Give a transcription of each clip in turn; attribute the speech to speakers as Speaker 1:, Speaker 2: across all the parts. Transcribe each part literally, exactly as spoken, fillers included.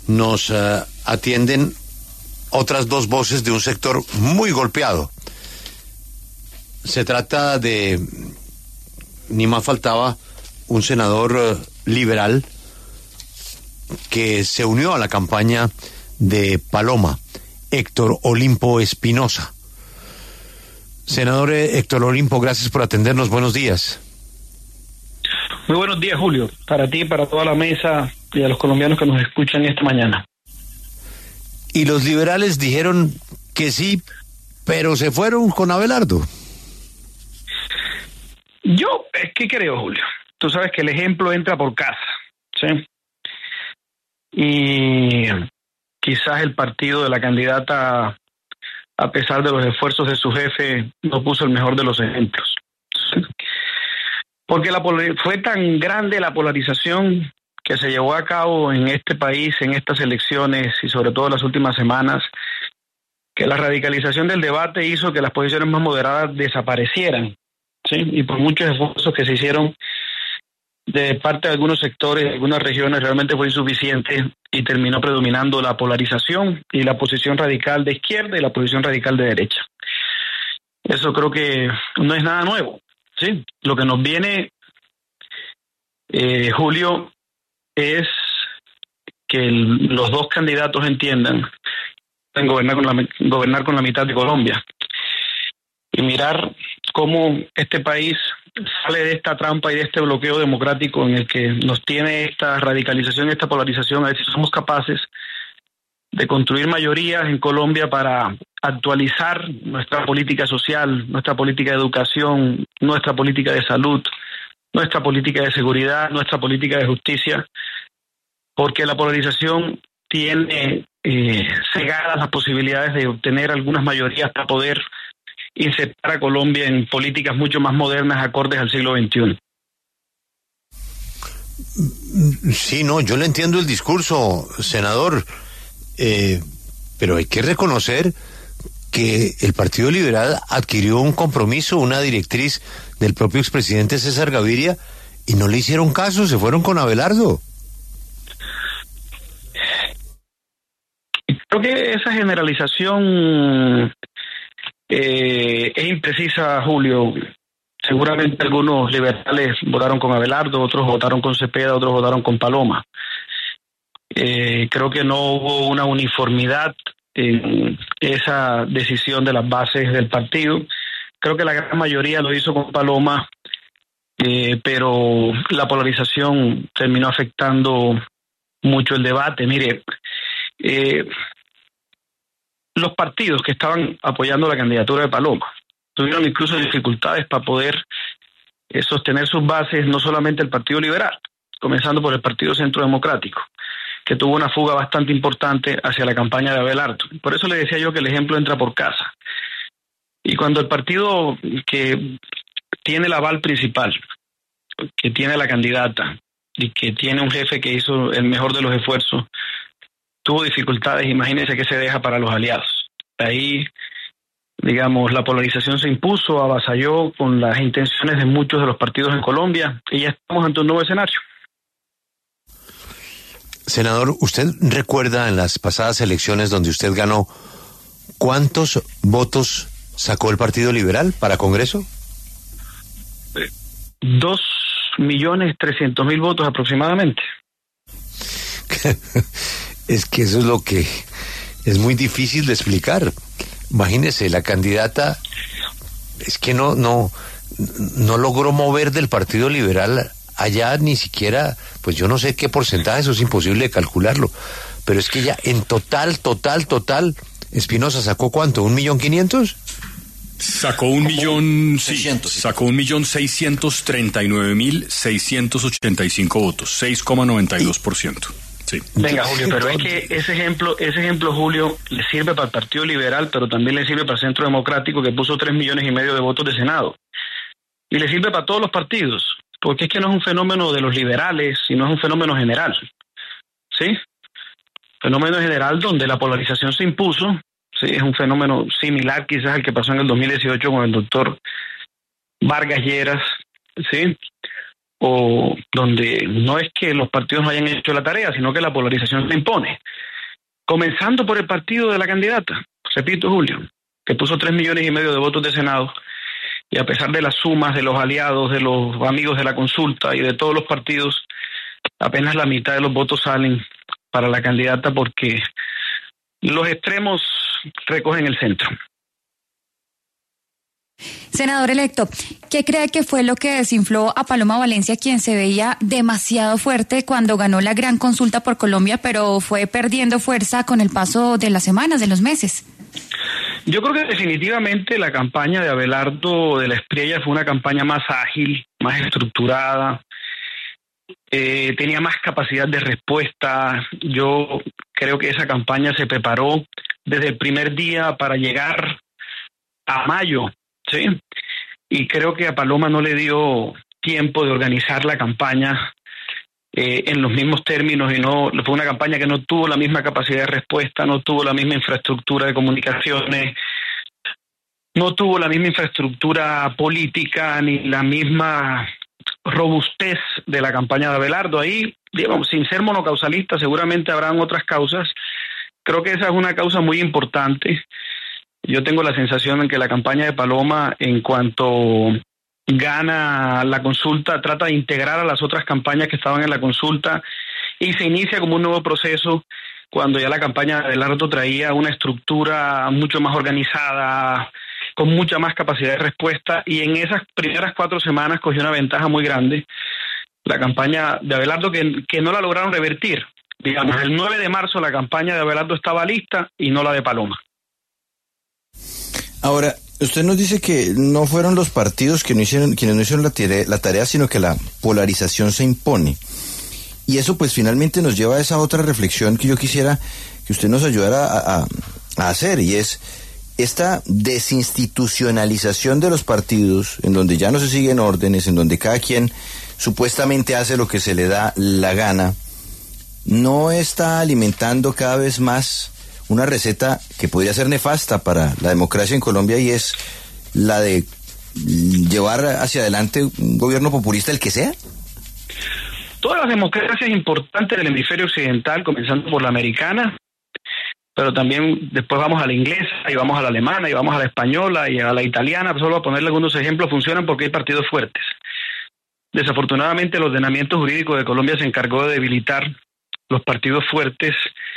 Speaker 1: nos uh, atienden otras dos voces de un sector muy golpeado. Se trata de, ni más faltaba, un senador uh, liberal que se unió a la campaña de Paloma, Héctor Olimpo Espinosa. Senador Héctor Olimpo, gracias por atendernos. Buenos días.
Speaker 2: Muy buenos días, Julio, para ti, para toda la mesa y a los colombianos que nos escuchan esta mañana.
Speaker 1: Y los liberales dijeron que sí, pero se fueron con Abelardo.
Speaker 2: Yo, ¿qué creo, Julio? Tú sabes que el ejemplo entra por casa, ¿sí? Y quizás el partido de la candidata, a pesar de los esfuerzos de su jefe, no puso el mejor de los ejemplos. ¿Sí? Porque la fue tan grande la polarización que se llevó a cabo en este país, en estas elecciones y sobre todo en las últimas semanas, que la radicalización del debate hizo que las posiciones más moderadas desaparecieran, ¿sí? Y por muchos esfuerzos que se hicieron de parte de algunos sectores, de algunas regiones, realmente fue insuficiente y terminó predominando la polarización y la posición radical de izquierda y la posición radical de derecha. Eso creo que no es nada nuevo. Sí, lo que nos viene, eh, Julio, es que el, los dos candidatos entiendan en gobernar con, la, gobernar con la mitad de Colombia y mirar cómo este país sale de esta trampa y de este bloqueo democrático en el que nos tiene esta radicalización, esta polarización. A ver si somos capaces de construir mayorías en Colombia para actualizar nuestra política social, nuestra política de educación, nuestra política de salud, nuestra política de seguridad, nuestra política de justicia, porque la polarización tiene eh, cegadas las posibilidades de obtener algunas mayorías para poder insertar a Colombia en políticas mucho más modernas, acordes al siglo veintiuno.
Speaker 1: Sí, no, yo le entiendo el discurso, senador. Eh, pero hay que reconocer que el Partido Liberal adquirió un compromiso, una directriz del propio expresidente César Gaviria y no le hicieron caso, se fueron con Abelardo.
Speaker 2: Creo que esa generalización eh, es imprecisa, Julio. Seguramente algunos liberales votaron con Abelardo, otros votaron con Cepeda, otros votaron con Paloma. Eh, creo que no hubo una uniformidad en esa decisión de las bases del partido. Creo que la gran mayoría lo hizo con Paloma, eh, pero la polarización terminó afectando mucho el debate. Mire, eh, los partidos que estaban apoyando la candidatura de Paloma tuvieron incluso dificultades para poder eh, sostener sus bases, no solamente el Partido Liberal, comenzando por el Partido Centro Democrático, que tuvo una fuga bastante importante hacia la campaña de Abelardo. Por eso le decía yo que el ejemplo entra por casa. Y cuando el partido que tiene el aval principal, que tiene la candidata y que tiene un jefe que hizo el mejor de los esfuerzos, tuvo dificultades, imagínense qué se deja para los aliados. Ahí, digamos, la polarización se impuso, avasalló con las intenciones de muchos de los partidos en Colombia y ya estamos ante un nuevo escenario.
Speaker 1: Senador, ¿usted recuerda en las pasadas elecciones donde usted ganó cuántos votos sacó el Partido Liberal para Congreso?
Speaker 2: Dos millones trescientos mil votos aproximadamente.
Speaker 1: Es que eso es lo que es muy difícil de explicar. Imagínese, la candidata es que no, no, no logró mover del Partido Liberal allá ni siquiera, pues yo no sé qué porcentaje, eso es imposible de calcularlo, pero es que ya en total, total, total, Espinosa sacó ¿cuánto? ¿Un millón quinientos?
Speaker 3: Sacó un millón, sí, sacó un millón seiscientos treinta y nueve mil seiscientos ochenta y cinco votos, seis coma noventa y dos por ciento. Sí.
Speaker 2: Venga, Julio, pero es que ese ejemplo, ese ejemplo, Julio, le sirve para el Partido Liberal, pero también le sirve para el Centro Democrático, que puso tres millones y medio de votos de Senado. Y le sirve para todos los partidos, porque es que no es un fenómeno de los liberales, sino es un fenómeno general. ¿Sí? Fenómeno general donde la polarización se impuso. Sí, es un fenómeno similar quizás al que pasó en el dos mil dieciocho con el doctor Vargas Lleras, ¿sí? o donde no es que los partidos no hayan hecho la tarea, sino que la polarización se impone. Comenzando por el partido de la candidata, repito, Julio, que puso tres millones y medio de votos de Senado, y a pesar de las sumas de los aliados, de los amigos de la consulta y de todos los partidos, apenas la mitad de los votos salen para la candidata porque los extremos recogen el centro.
Speaker 4: Senador electo, ¿qué cree que fue lo que desinfló a Paloma Valencia, quien se veía demasiado fuerte cuando ganó la gran consulta por Colombia, pero fue perdiendo fuerza con el paso de las semanas, de los meses?
Speaker 2: Yo creo que definitivamente la campaña de Abelardo de la Espriella fue una campaña más ágil, más estructurada, eh, tenía más capacidad de respuesta. Yo creo que esa campaña se preparó desde el primer día para llegar a mayo, ¿sí? Y creo que a Paloma no le dio tiempo de organizar la campaña eh, en los mismos términos, y no fue una campaña que no tuvo la misma capacidad de respuesta, no tuvo la misma infraestructura de comunicaciones, no tuvo la misma infraestructura política ni la misma robustez de la campaña de Abelardo. Ahí, digamos, sin ser monocausalista, seguramente habrán otras causas. Creo que esa es una causa muy importante. Yo tengo la sensación en que la campaña de Paloma, en cuanto gana la consulta, trata de integrar a las otras campañas que estaban en la consulta y se inicia como un nuevo proceso cuando ya la campaña de Abelardo traía una estructura mucho más organizada, con mucha más capacidad de respuesta, y en esas primeras cuatro semanas cogió una ventaja muy grande la campaña de Abelardo, que, que no la lograron revertir. Digamos, el nueve de marzo la campaña de Abelardo estaba lista y no la de Paloma.
Speaker 5: Ahora, usted nos dice que no fueron los partidos que no hicieron, quienes no hicieron la tarea, la tarea, sino que la polarización se impone. Y eso pues finalmente nos lleva a esa otra reflexión que yo quisiera que usted nos ayudara a, a, a hacer, y es esta desinstitucionalización de los partidos, en donde ya no se siguen órdenes, en donde cada quien supuestamente hace lo que se le da la gana, no está alimentando cada vez más una receta que podría ser nefasta para la democracia en Colombia, y es la de llevar hacia adelante un gobierno populista, el que sea?
Speaker 2: Todas las democracias importantes del hemisferio occidental, comenzando por la americana, pero también después vamos a la inglesa, y vamos a la alemana, y vamos a la española, y a la italiana, solo a ponerle algunos ejemplos, funcionan porque hay partidos fuertes. Desafortunadamente, el ordenamiento jurídico de Colombia se encargó de debilitar los partidos fuertes,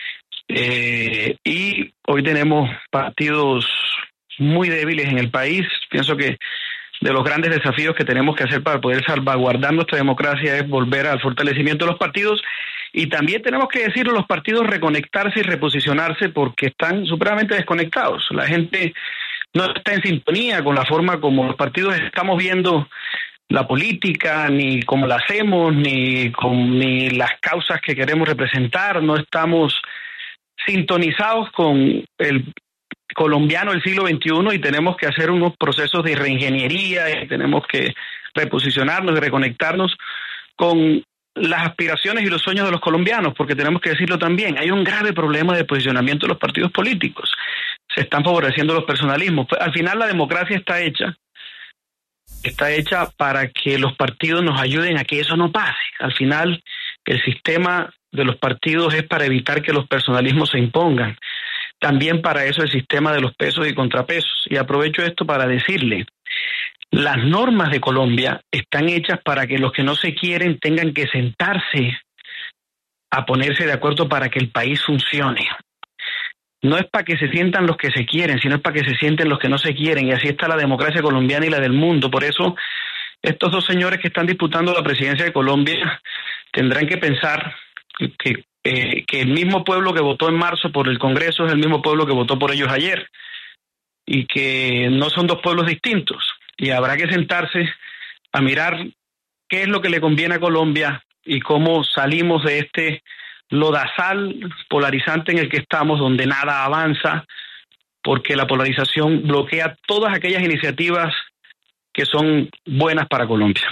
Speaker 2: eh, y hoy tenemos partidos muy débiles en el país. Pienso que de los grandes desafíos que tenemos que hacer para poder salvaguardar nuestra democracia es volver al fortalecimiento de los partidos, y también tenemos que decirlo, los partidos reconectarse y reposicionarse, porque están supremamente desconectados. La gente no está en sintonía con la forma como los partidos estamos viendo la política, ni cómo la hacemos, ni con ni las causas que queremos representar. No estamos sintonizados con el colombiano del siglo veintiuno, y tenemos que hacer unos procesos de reingeniería, y tenemos que reposicionarnos y reconectarnos con las aspiraciones y los sueños de los colombianos, porque tenemos que decirlo también, hay un grave problema de posicionamiento de los partidos políticos. Se están favoreciendo los personalismos. Al final la democracia está hecha, está hecha para que los partidos nos ayuden a que eso no pase. Al final el sistema de los partidos es para evitar que los personalismos se impongan. También para eso el sistema de los pesos y contrapesos. Y aprovecho esto para decirle, las normas de Colombia están hechas para que los que no se quieren tengan que sentarse a ponerse de acuerdo para que el país funcione. No es para que se sientan los que se quieren, sino es para que se sienten los que no se quieren. Y así está la democracia colombiana y la del mundo. Por eso estos dos señores que están disputando la presidencia de Colombia tendrán que pensar que, que, eh, que el mismo pueblo que votó en marzo por el Congreso es el mismo pueblo que votó por ellos ayer, y que no son dos pueblos distintos. Y habrá que sentarse a mirar qué es lo que le conviene a Colombia y cómo salimos de este lodazal polarizante en el que estamos, donde nada avanza, porque la polarización bloquea todas aquellas iniciativas que son buenas para Colombia.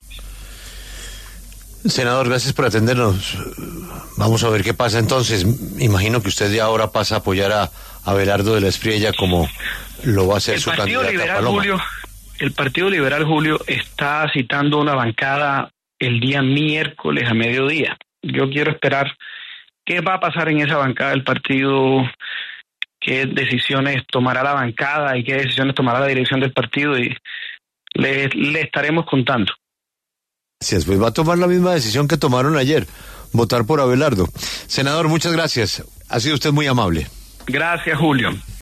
Speaker 1: Senador, gracias por atendernos. Vamos a ver qué pasa entonces. Imagino que usted ya ahora pasa a apoyar a Abelardo de la Espriella como lo va a hacer
Speaker 2: el
Speaker 1: su
Speaker 2: Partido
Speaker 1: candidata
Speaker 2: Liberal,
Speaker 1: Paloma.
Speaker 2: Julio, el Partido Liberal, Julio, está citando una bancada el día miércoles a mediodía. Yo quiero esperar qué va a pasar en esa bancada del partido, qué decisiones tomará la bancada y qué decisiones tomará la dirección del partido, y le, le estaremos contando.
Speaker 1: Gracias, pues va a tomar la misma decisión que tomaron ayer, votar por Abelardo. Senador, muchas gracias. Ha sido usted muy amable.
Speaker 2: Gracias, Julio.